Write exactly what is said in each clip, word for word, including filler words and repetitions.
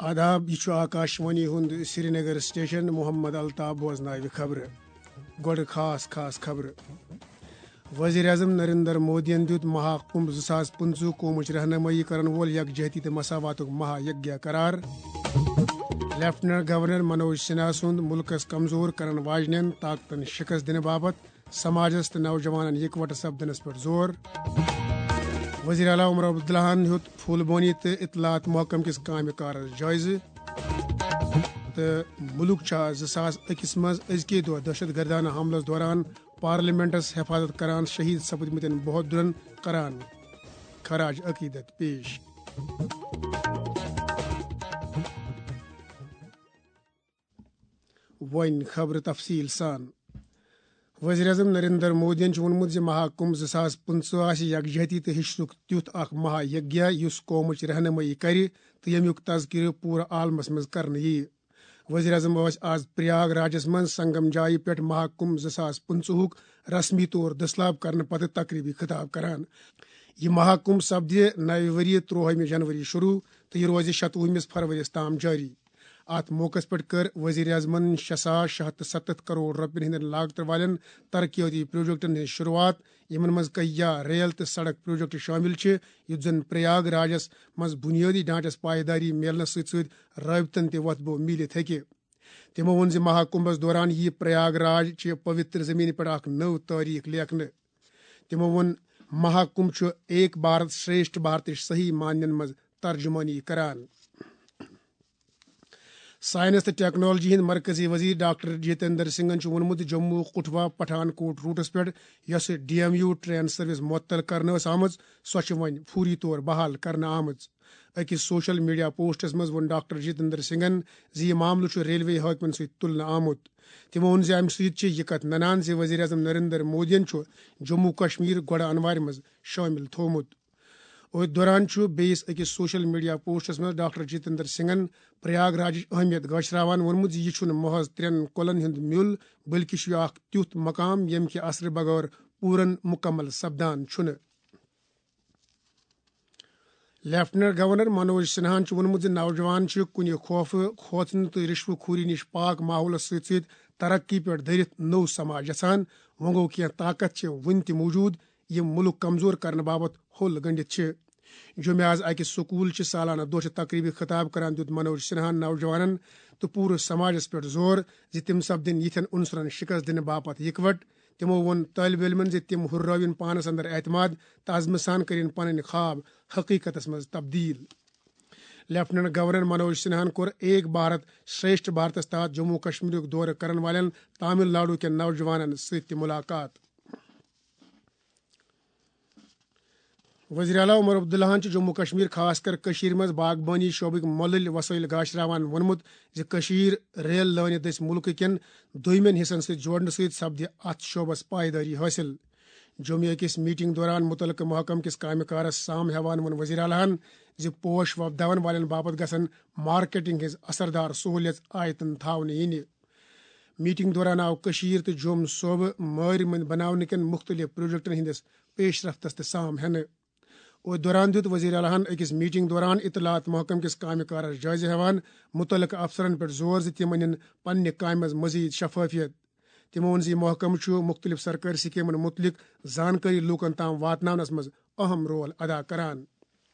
آداب یہ آکاشوانی ہند سری نگر سٹیشن محمد الطاف بوزن خبر گوڑ خاص خاص خبر وزیر اعظم نریندر مودین دیت مہا کمبھ زٕ ساس پٕنٛژٕہ قومٕچ رہنمائی کرن وول یکجہتی تہٕ مساواتُک مہا یگیہ قرار لیفٹنٹ گورنر منوج سنہا سُنٛد ملکس کمزور کرن واجنین طاقتن شکست دنہٕ باپتھ سماجس تہٕ نوجوانن یکوٹہٕ سپدنس پٮ۪ٹھ زور وزیر اعلیٰ عمر عبداللہن ہیوٚت پھولبونی تہٕ اطلاعات محکمہ کِس کامہِ کارس جٲیزٕ تہٕ مُلک چھا زٕ ساس أکِس منٛز أزکہِ دۄہ دہشت گردانہ حملس دوران پارلیمنٹس حفاظت کران شہید سپدمتین بہادرن کران خراج عقیدت پیش وۄنۍ خبرٕ تفصیل سان وزیر اعظم نریندر مودین ووٚنمُت زِ مہا کمبھ زٕ ساس پٕنٛژٕہ آسہِ یکجہتی تہٕ ہِشرُک تیُتھ اکھ مہا یگیہ یُس قومٕچ رہنمٲیی کرِ تہٕ ییٚمیُک تذکرٕ پوٗرٕ عالمس منٛز کرنہٕ یِیہِ وزیر اعظم ٲسۍ آز پریاگ راجس منٛز سنگم جایہِ پٮ۪ٹھ مہا کمبھ زٕ ساس پٕنٛژٕہُک رسمی طور دٔسلاب کرنہٕ پتہٕ تقریٖبی خطاب کران یہِ مہا کمبھ سپدِ نوِ ؤرۍ تُرٛوٲہِمہِ جنوری شروع تہٕ یہِ روزِ شتوُہمِس فروریَس تام جٲری اتھ موقعس پٮ۪ٹھ کٔر وزیر اعظمن شےٚ ساس شےٚ ہتھ تہٕ ستتھ کروڑ رۄپین ہٕنٛدٮ۪ن لاگتہٕ والٮ۪ن ترقیٲتی پروجیکٹن ہٕنٛز شروعات یِمن منٛز کہیا ریل تہٕ سڑک پروجیکٹ شٲمِل چھِ یُتھ زن پریاگ راجس منٛز بُنیٲدی ڈھانچس پایدٲری میلنس سۭتۍ سۭتۍ رٲبطن تہِ وۄتھبو میٖلِتھ ہیٚکہِ تِمو ووٚن زِ مہا کمبھس دوران یِیہِ پریاگ راج چہِ پوِتر زمیٖنہِ پٮ۪ٹھ اکھ نٔو تٲریٖخ لیکھنہٕ تِمو ووٚن مہا کمبھ چھُ ایک بھارت شریشٹھ بھارتٕچ صحیح معنین منٛز ترجمٲنی کران سائنس تہٕ ٹیکنالوجی ہٕنٛدۍ مرکزی وزیر ڈاکٹر جتیندر سنگھن چھُ ووٚنمُت جموں کٹھوا پٹھان کوٹ روٗٹس پٮ۪ٹھ یۄسہٕ D M U train service معطل کرنہٕ ٲس آمٕژ سۄ چھِ وۄنۍ فوری طور بحال کرنہٕ آمٕژ أکِس سوشل میڈیا پوسٹس منٛز ووٚن ڈاکٹر جتیندر سنگھن زِ یہِ معاملہٕ چھُ ریلوے حٲکمن سۭتۍ تُلنہٕ آمُت تِمو ووٚن زِ امہِ سۭتۍ چھِ یہِ کتھ ننان زِ وزیر اعظم نریندر مودین چھُ جموں کشمیر گۄڈٕ انوارِ منٛز شٲمِل تھوٚومُت أتھۍ دوران چھُ بیٚیِس أکِس سوشل میڈیا پوسٹس منٛز ڈاکٹر جتیندر سنگھن پریاگ راجٕچ اہمیت گٲچھراوان ووٚنمُت زِ یہِ چھُنہٕ محض ترٛٮ۪ن کۄلن ہُنٛد میُل بٔلکہِ چھُ یہِ اکھ تیُتھ مقام ییٚمہِ کہِ اثرٕ بغٲر پوٗرن مُکمل سپدان چھُنہٕ لیفٹنٹ گورنر منوج سنہاہن چھُ ووٚنمُت زِ نوجوان چھِ کُنہِ خوفہٕ کھوژنہٕ تہٕ رشوٕ خوری نِش پاک ماحولس سۭتۍ سۭتۍ ترقی پٮ۪ٹھ دٔرِتھ نوٚو سماج یژھان وۄنۍ گوٚو کینٛہہ طاقت چھِ وُنہِ تہِ موٗجوٗد یِم مُلک کمزور کرنہٕ باپتھ ہوٚل گٔنڈِتھ چھِ جوٚمہِ آز اکہِ سکوٗل چہِ سالانہ دۄہ چہِ تقریٖبی خطاب کران دیُت منوج سنہاہن نوجوانن تہٕ پوٗرٕ سماجس پٮ۪ٹھ زور زِ تِم سپدن یِتھٮ۪ن عنصرن شکست دِنہٕ باپتھ اِکوٹ تِمو ووٚن طٲلبہِ علمن زِ تِم ہُررٲوِن پانس اندر اعتماد تہٕ عزمہٕ سان کٔرِن پنٕنۍ خواب حقیٖقتس منٛز تبدیل لیفٹنٹ گورنر منوج سنہاہن کوٚر ایک بھارت شریشٹھ بھارتس تحت جموں کشمیرُک دورٕ کرن والٮ۪ن تامل ناڈو کٮ۪ن نوجوانن سۭتۍ تہِ مُلاقات وزیر اعلیٰ عمر عبداللہن چھُ جموں کشمیر خاص کر کٔشیٖرِ منٛز باغبٲنی شعبٕکۍ مۄلٕلۍ وسٲیل گاشراوان ووٚنمُت زِ کٔشیٖر ریل لٲنہِ دٔسۍ مُلکہٕ کٮ۪ن دوٚیمٮ۪ن حِصن سۭتۍ جوڑنہٕ سۭتۍ سپدِ اتھ شعبس پایدٲری حٲصِل جوٚمہِ أکِس میٖٹنگ دوران مُتعلقہٕ محکمہٕ کِس کامہِ کارس سام ہیوان ووٚن وزیر اعلیٰ ہن زِ پوش وۄپداون والٮ۪ن باپتھ گژھن مارکیٹنگ ہٕنٛز اثردار سہوٗلیژ آیتن تھاونہٕ یِنہِ میٖٹنگ دوران آو کٔشیٖر تہٕ جوٚم صوبہٕ مٲرۍ مٔنٛدۍ بناونہٕ کٮ۪ن مُختٔلِف پروجیکٹن ہٕنٛدِس پیش رفتس تہِ سام ہٮ۪نہٕ أتھۍ دوران دیُت وزیر اعلیٰ ہن أکِس میٖٹنگ دوران اطلاعات محکمہٕ کِس کامہِ کارس جٲیزٕ ہٮ۪وان مُتعلقہٕ افسرن پٮ۪ٹھ زور زِ تِم انن پننہِ کامہِ منٛز مزیٖد شفٲفیت تِمو ووٚن زِ یہِ محکمہٕ چھُ مُختٔلِف سرکٲری سکیٖمن مُتعلق زانکٲری لوٗکن تام واتناونس منٛز اہم رول ادا کران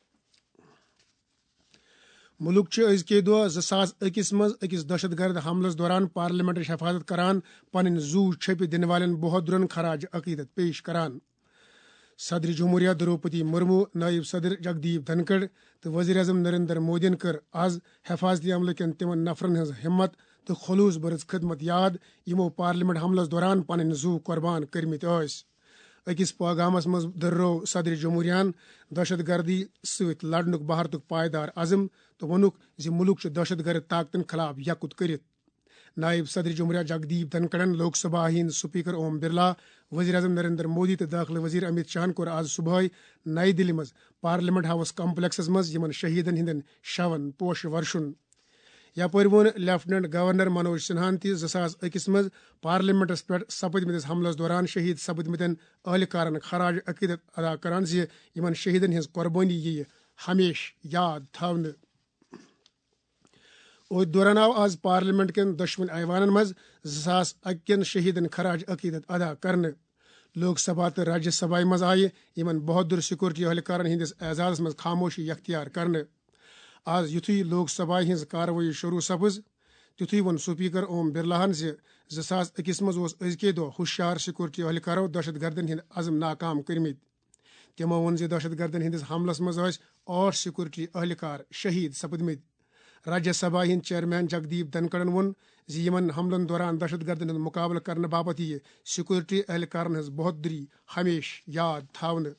مُلک چھُ أزکہِ دۄہ زٕ ساس أکِس منٛز أکِس دہشت گرد حملس دوران پارلیمنٹٕچ حفاظت کران پنٕنۍ زوٗ چھٔپِتھ دِنہٕ والٮ۪ن بہادرن خراج عقیدت پیش کران صدر جمہوریہ دروپدی مرمو نٲیِب صدر جگدیپ دھنکڑ تہٕ وزیر اعظم نریندر مودین کٔر آز حفاظتی عملہٕ کٮ۪ن تِمن نفرن ہٕنٛز ہمت تہٕ خلوٗص بٔرٕژ خدمت یاد یِمو پارلیمنٹ حملس دوران پنٕنۍ زوٗ قۄربان کٔرمٕتۍ ٲسۍ أکِس پیغامس منٛز دٔررٲو صدر جمہوریہن دہشت گردی سۭتۍ لڑنُک بھارتُک پائیدار عزم تہٕ ووٚنُکھ زِ مُلک چھُ دہشت گرد طاقتن خلاف یکُت کٔرِتھ نائب صدر جمہوریہ جگدیپ دھنکڑن لوک سبھا ہٕنٛدۍ سپیکر اوم برلا وزیر اعظم نریندر مودی تہٕ دٲخلہٕ وزیر امت شاہن کوٚر آز صبحٲے نئی دِلہِ منٛز پارلیمنٹ ہاؤس کمپلیکسس منٛز یِمن شہیدن ہٕنٛدٮ۪ن شوَن پوشہٕ ورشُن یپٲرۍ ووٚن لیفٹنٹ گورنر منوج سنہاہن تہِ زٕ ساس أکِس منٛز پارلیمنٹس پٮ۪ٹھ سپدمٕتِس حملس دوران شہید سپدمٕتٮ۪ن اہلکارن خراج عقیدت ادا کران زِ یِمن شہیدن ہٕنٛز قۄربٲنی یِیہِ ہمیشہٕ یاد تھاونہٕ ات دوران آو آز پارلیمنٹ کن دشوین ایوانن مز زاس اکین شہیدن خراج عقیدت ادا کرنے لوک سبھا تو راجیہ سبھا مز آئے یمن بہادر سیکورٹی اہلکارن ہندس اعزازس مز خاموشی اختیار کرنے آز یتھے لوک سبھا ہز کاروٲیی شروع سپز تیتھے وون سپیکر اوم برلاہن زِ زٕ ساس أکِس منٛز اوس أزکے دۄہ ہوشیار سیکورٹی اہلکارو دہشت گردن ہند عزم ناکام کٔرمٕتۍ تمو ووٚن زِ دہشت گردن ہندس حملس منٛز ٲسۍ ٲٹھ سیکورٹی اہلکار شہید سپدمٕتۍ راجیہ سبھا ہند چیئرمین جگدیپ دھنکڑن ووٚن زِ یمن حملن دوران دہشت گردن ہند مقابلہٕ کرنہٕ باپتھ ییہِ سیکورٹی اہلکارن ہٕنٛز بہادری ہمیشہ یاد تھاونہٕ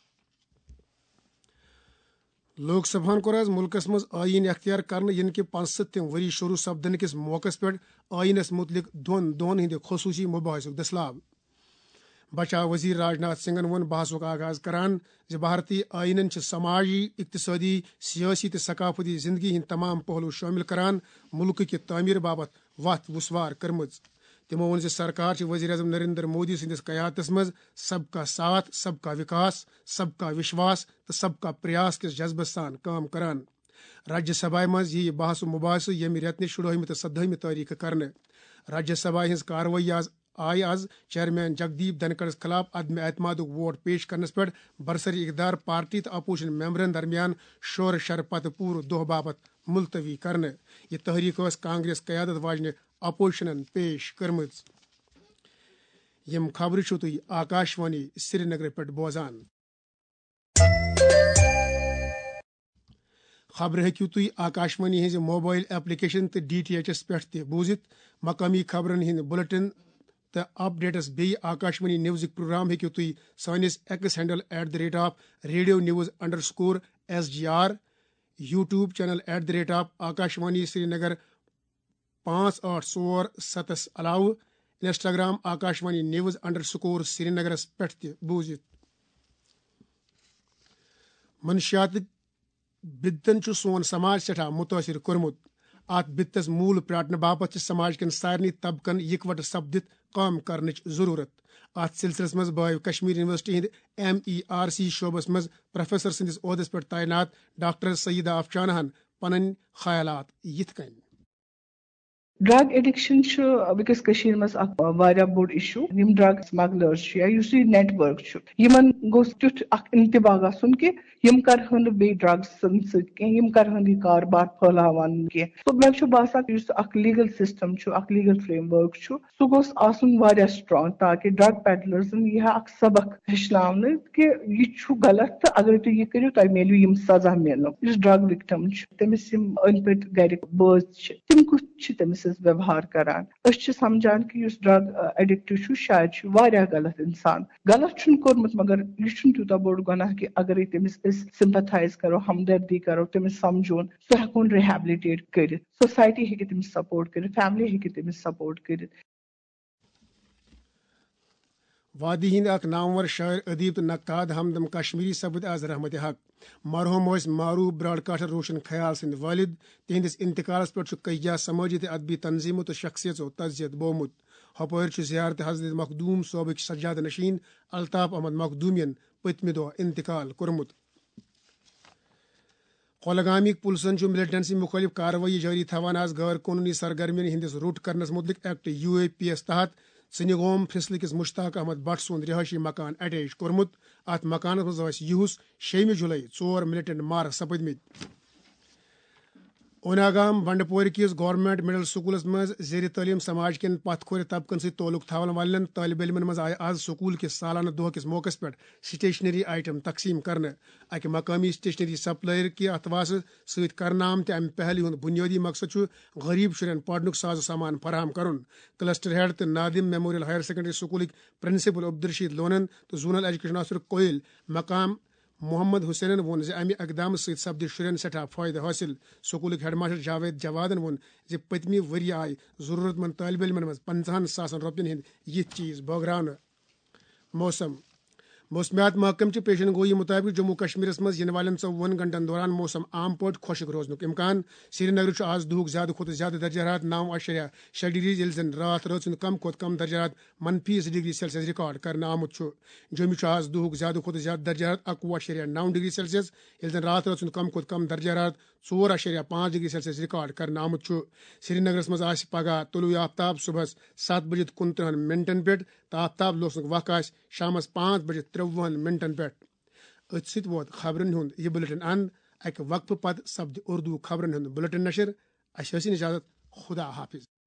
لوک سبھان کوٚر آز ملکس منٛز ٲییٖن اختیار کرنہٕ یِنہٕ کہِ پانٛژسَتھِم ؤری شروع سپدن کِس موقعس پٮ۪ٹھ ٲییٖنس متعلق دۄن دۄہن ہٕنٛدِ خصوٗصی مباحثُک دسلاب بچاو وزیر راجناتھ سنگھن ووٚن بحثُک آغاز کران زِ بھارتی ٲییٖنن چھِ سماجی اقتصٲدی سیٲسی تہٕ ثقافتی زندگی ہٕنٛدۍ تمام پہلو شٲمِل کران ملکہٕ کہِ تعمیٖر باپتھ وتھ وُسوار کٔرمٕژ تمو ووٚن زِ سرکار چھِ وزیر اعظم نریندر مودی سٕنٛدِس قیادتس منٛز سب کا ساتھ سب کا وکاس سب کا وشواس تہٕ سب کا پریاس کِس جذبس سان کٲم کران راجیہ سبھا منٛز ییہِ بحث و مباحثہٕ ییٚمہِ رٮ۪تنہِ شُرہٲیمہِ تہٕ سدہٲیمہِ تٲریخہٕ کرنہٕ راجیہ سبھا ہٕنٛز کاروٲیی آز آیہِ آز چیئرمین جگدیپ دھنکڑس خلاف عدم اعتمادُک ووٹ پیش کرنس پٮ۪ٹھ برسری اقدار پارٹی تہٕ اپوزیشن ممبرن درمیان شور شر پتہٕ پوٗرٕ دۄہ باپتھ ملتوی کرنہٕ یہِ تحریٖک ٲس کانگریس قیادت واجنہِ اپوزیشنن پیش کٔرمٕژ یم خبرٕ چھِو تُہۍ آکاشوانی سری نگر پٮ۪ٹھ بوزان خبرٕ ہیٚکِو تُہۍ آکاشوانی ہٕنٛزِ موبایل ایپلِکیشن تہٕ ڈی ٹی ایچ ایس پٮ۪ٹھ تہِ بوٗزِتھ مقٲمی خبرن ہٕنٛدۍ بُلٹن تہٕ اپڈیٹس بیٚیہِ آکاشوانی نِوزٕکۍ پروگرام ہیٚکِو تُہۍ سٲنِس X handle at the rate of radio news underscore S G R YouTube channel at the rate of Akashvani Srinagar پانٛژھ ٲٹھ ژور ستس علاوٕ Instagram Akashvani news underscore سری نگرس پٮ۪ٹھ تہِ بوٗزِتھ منشیاتٕکۍ بدتن چھُ سون سماج سٮ۪ٹھاہ مُتٲثر کوٚرمُت اتھ بدتس موٗل پرٛاٹنہٕ باپتھ چھِ سماج کٮ۪ن سارنٕے طبقن یِکوٹہٕ سپدِتھ کٲم کرنٕچ ضروٗرت اتھ سلسلس منٛز بٲو کشمیٖر یونیورسٹی ہٕنٛدِ ایم ای آر سی شعبس منٛز پروفیسر سٕنٛدِس عہدس پٮ۪ٹھ تعینات ڈاکٹر سعیدہ افشاناہن پنٕنۍ خیالات یِتھ کٔنۍ ڈرگ ایڈکشن چھُ وٕنکیٚس کٔشیٖرِ منٛز اکھ واریاہ بوٚڑ اِشوٗ یِم ڈرگ سمگلٲرٕس چھِ یا یُس یہِ نیٹ ؤرک چھُ یِمن گوٚژھ تیُتھ اکھ انتباہ گژھُن کہِ یِم کرہن نہٕ بیٚیہِ ڈرگسن سۭتۍ کینٛہہ یِم کرہن یہِ کاربار پھٔہلاوان کینٛہہ تو مےٚ چھُ باسان یُس اکھ لیگل سسٹم چھُ اکھ لیگل فریم ؤرک چھُ سُہ گوٚژھ آسُن واریاہ سٹرانگ تاکہِ ڈرگ پیڈلرزن یی ہا اکھ سبق ہیٚچھناونہٕ کہِ یہِ چھُ غلط تہٕ اگرے تُہۍ یہِ کٔرِو تۄہہِ میلوٕ یِم سزا میلنو یُس ڈرگ وکٹم چھُ تٔمِس یِم أنٛدۍ پٔکۍ گرِکۍ بٲژ چھِ تِم کُس چھِ تٔمِس سۭتۍ ویوہار کران أسۍ چھِ سمجھان کہِ یُس ڈرگ ایڈکٹ چھُ شاید چھُ واریاہ غلط انسان غلط چھُنہٕ کوٚرمُت مگر یہِ چھُنہٕ تیوٗتاہ بوٚڑ گۄناہ کہِ اگرے تٔمِس أسۍ سمپتھایز کرو ہمدردی کرو تٔمِس سمجھون سُہ ہٮ۪کون رِہیبلِٹیٹ کٔرِتھ سوسایٹی ہیٚکہِ تٔمِس سپورٹ کٔرِتھ فیملی ہیٚکہِ تٔمِس سپورٹ کٔرِتھ وادی ہند اکھ نامور شاعر ادیب تہٕ نقاد ہمدم کشمیری سپٕدۍ آز رحمتِ حق مرحوٗم ٲسۍ معروٗف براڈکاسٹر روشن خیال سٕنٛدۍ والد تِہنٛدِس انتقالس پٮ۪ٹھ چھُ کیٚنٛہہ سمٲجی تہٕ ادبی تنظیٖمو تہٕ شخصیژو تعزیت بوٚومُت ہۄپٲرۍ چھُ زیارت حضرت مخدوٗم صٲبٕکۍ سجادٕ نشین الطاف احمد مخدوٗمین پٔتمہِ دۄہ انتقال کوٚرمُت کۄلگامٕکۍ پُلسن چھُ ملٹنسی مُخٲلِف کاروٲیی جٲری تھاوان آز غٲر قونوٗنی سرگرمین ہندِس روٚٹ کرنس مُتعلق act U A P S تحت ژٕنِگوم فِصلہٕ کِس مشتاق احمد بٹ سُنٛد رِہٲیشی مکان اٹیچ کوٚرمُت اتھ مکانس منٛز ٲسۍ یِہُس شیٚیِمہِ جُلاے ژور ملٹنٹ مارٕ سپٕدمٕتۍ اوناگام بنڈپورِ کِس گورنمنٹ مڈل سکوٗلس منٛز زیر تعلیٖم سماج کٮ۪ن پتھ کھورِ طبقن سۭتۍ تعلق تھاون والٮ۪ن طٲلبہِ علمن منٛز آیہِ آز سکوٗل کِس سالانہٕ دۄہ کِس موقعس پٮ۪ٹھ سٹیشنری آیٹم تقسیٖم کرنہٕ اکہِ مقٲمی سٹیشنری سپلائر کہِ اتھواسہٕ سۭتۍ کرنہٕ آمتہِ امہِ پہلہِ ہُنٛد بُنیٲدی مقصد چھُ غریٖب شُرٮ۪ن پرنُک سازو سامان فراہم کرُن کلسٹر ہیڈ تہٕ نادم میموریل ہایر سیکنڈری سکوٗلٕکۍ پرنسپل عبدالرشید لونن تہٕ زونل ایجوکیشن آفیسر کویل مقام محمد حسینن ووٚن زِ امہِ اقدامہٕ سۭتۍ سپدِ شُرٮ۪ن سٮ۪ٹھاہ فٲیدٕ حٲصِل سکوٗلٕکۍ ہیڈ ماسٹر جاوید جوادن ووٚن زِ پٔتمہِ ؤرۍ آیہِ ضروٗرت منٛد طٲلبہِ علمن منٛز پنژہن ساسن رۄپین ہٕنٛدۍ یِتھۍ چیٖز بٲگراونہٕ موسم موسمیات محکمہٕ چہِ پیشن گویی مُطٲبِق جموں کشمیرس منٛز یِنہٕ والٮ۪ن ژۄوُہن گنٹن دوران موسم عام پٲٹھۍ خۄشک روزنُک اِمکان سری نگر چھُ آز دُہُک زیادٕ کھۄتہٕ زیادٕ درجہٕ حرارت نو اشریہ شیٚے ڈگری ییٚلہِ زن راتھ رٲژ ہُنٛد کم کھۄتہٕ کم درجہٕ حرارت منفی زٕ ڈگری سیلسیس رِکارڈ کرنہٕ آمُت چھُ جوٚمہِ چھُ آز دُہُک زیادٕ کھۄتہٕ زیادٕ درجہٕ حرارت اکوُہ اشریہ نو ڈگری سیلسیس ییٚلہِ زن راتھ رٲژ ہُنٛد کم کھۄتہٕ کم درجہٕ حرارت ژور اشیریہ پانچ ڈگری سیلسیس ریکارڈ کرنہٕ آمُت. سری نگرس منٛز آسہِ پگہہ طلوع آفتاب صبحس سَتھ بجے کُنتٕرہن منٹن پٮ۪ٹھ تہٕ آفتاب لوسنُک وق آسہِ شامس پانٛژھ بجے ترٛۆوُہن منٹن پٮ۪ٹھ. أتھۍ سۭتۍ ووت خبرن ہُنٛد یہِ بُلٹن اند. اکہِ وقفہٕ پتہٕ سپدِ اردو خبرن ہُنٛد بُلٹن نشر. اسہِ ٲسِن اجازت. خدا حافظ.